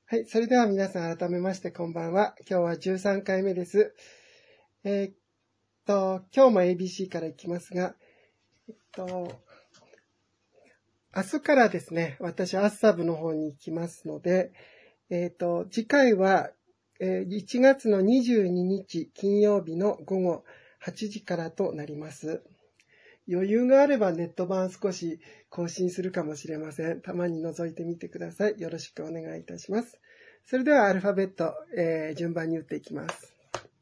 はい。それでは皆さん改めましてこんばんは。今日は13回目です。今日も ABC からいきますが、明日からですね、私、アッサブの方に行きますので、次回は、1月の22日金曜日の午後8時からとなります。余裕があればネット版少し更新するかもしれません。たまに覗いてみてください。よろしくお願いいたします。それではアルファベット、順番に打っていきます。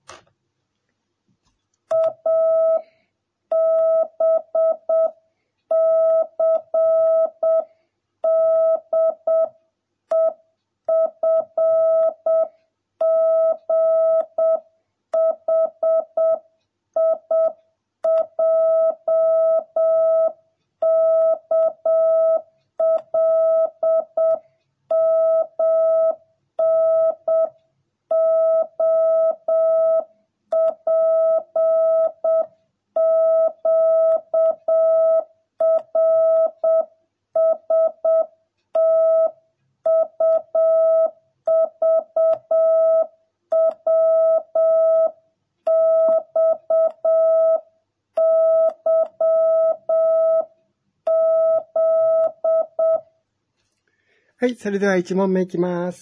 はい、それでは1問目いきます。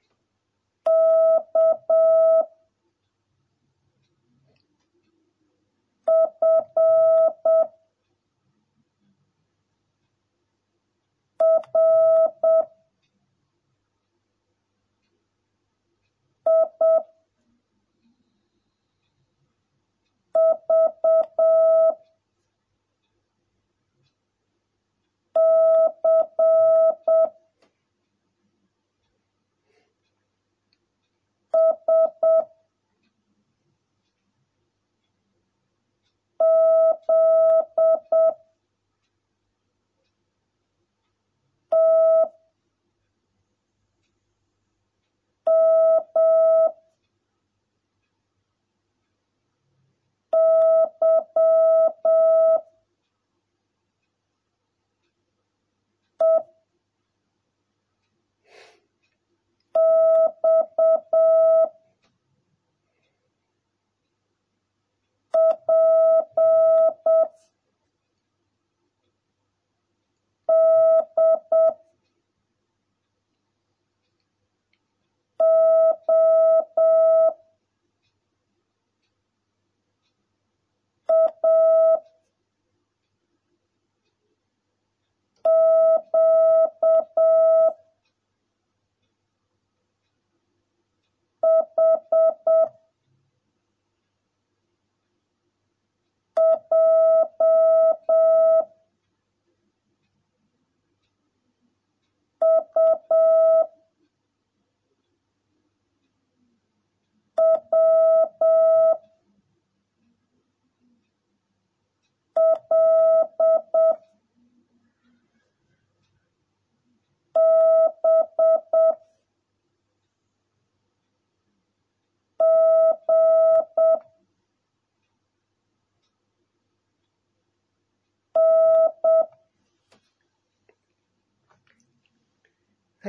はい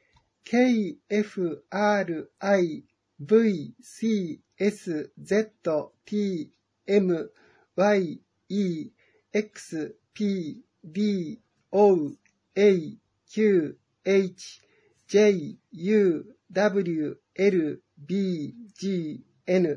。K, F, R, I, V, C, S, Z, T, M, Y, E, X, P, D, O, A, Q, H, J, U, W, L, B, G, N。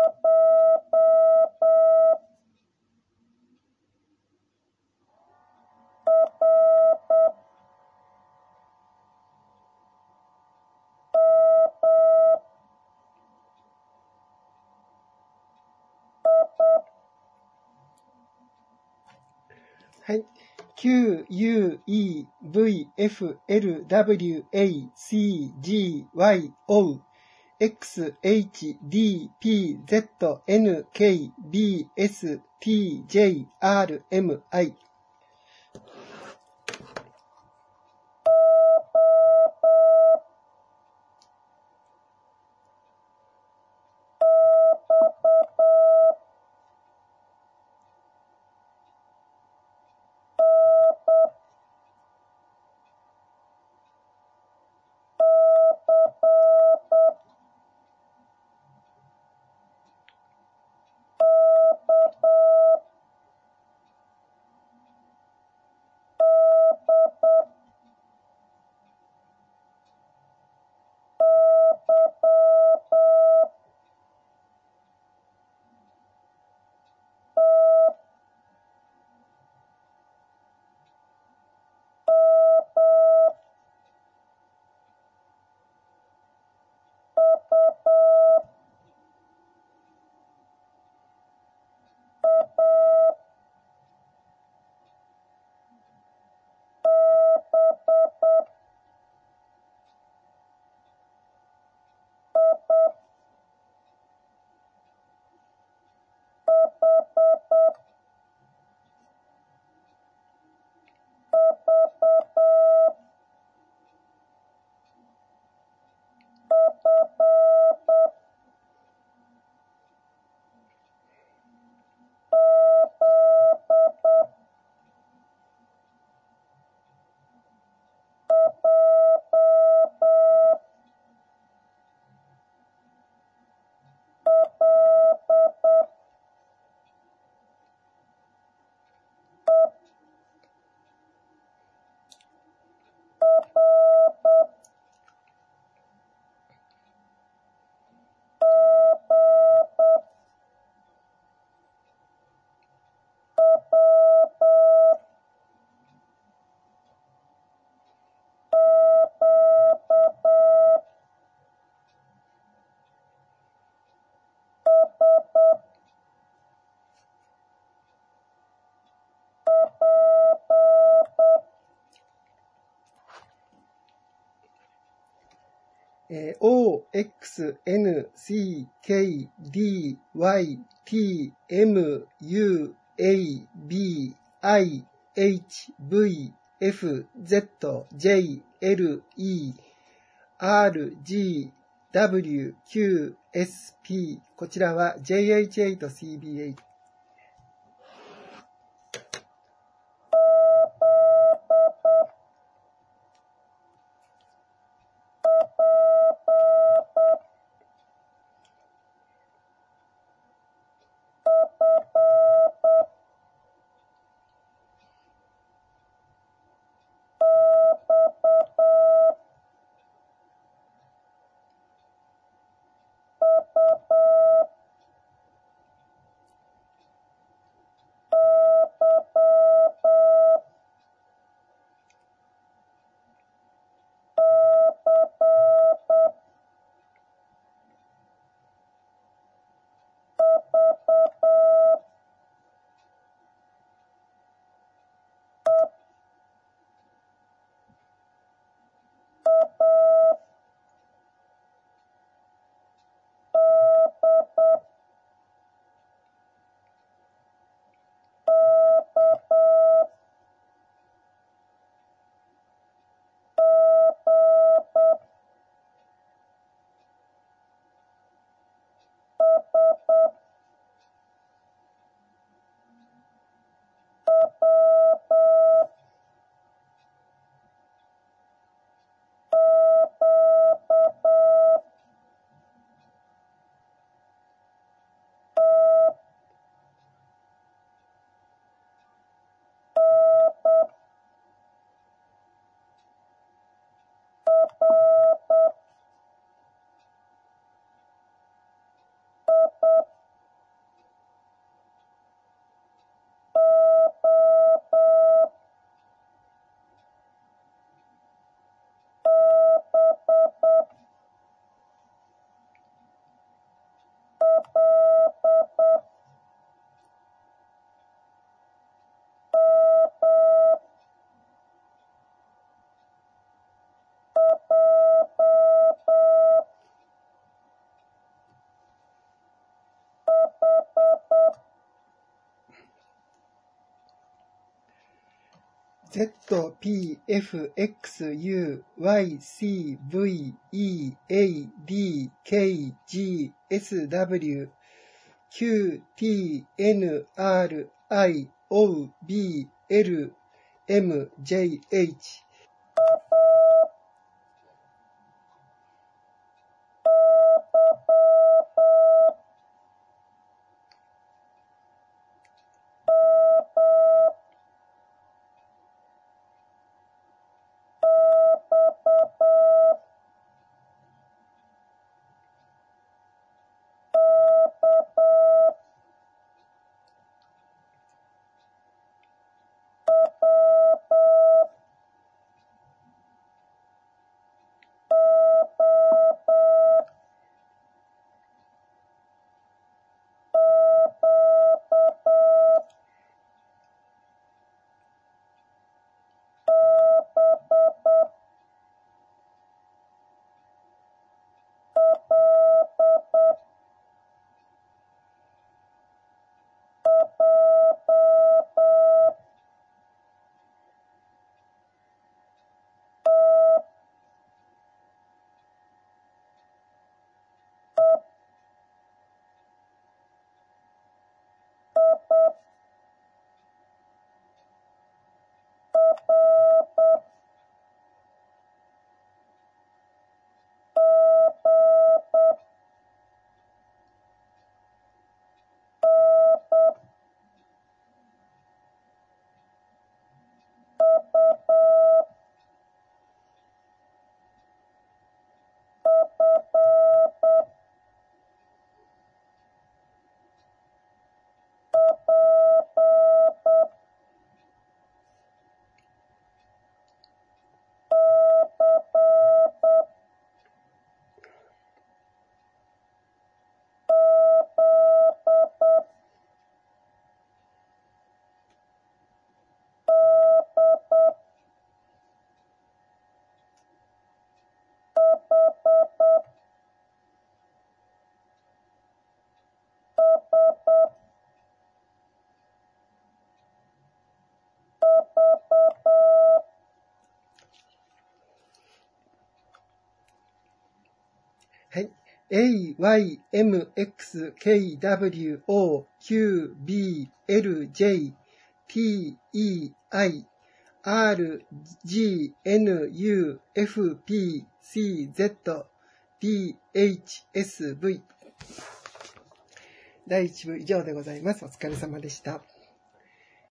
はい。Q, U, E, V, F, L, W, A, C, G, Y, O, X, H, D, P, Z, N, K, B, S, T, J, R, M, I。O, X, N, C, K, D, Y, T, M, U, A, B, I, H, V, F, Z, J, L, E、R、G、W、Q、S、P。こちらは JH8、CBA。 Z, P, F, X, U, Y, C, V, E, A, D, K, G, S, W, Q, T, N, R, I, O, B, L, M, J, H。はい。A, Y, M, X, K, W, O, Q, B, L, J, T, E, I, R, G, N, U, F, P, C, Z, D, H, S, V。第1部以上でございます。お疲れ様でした。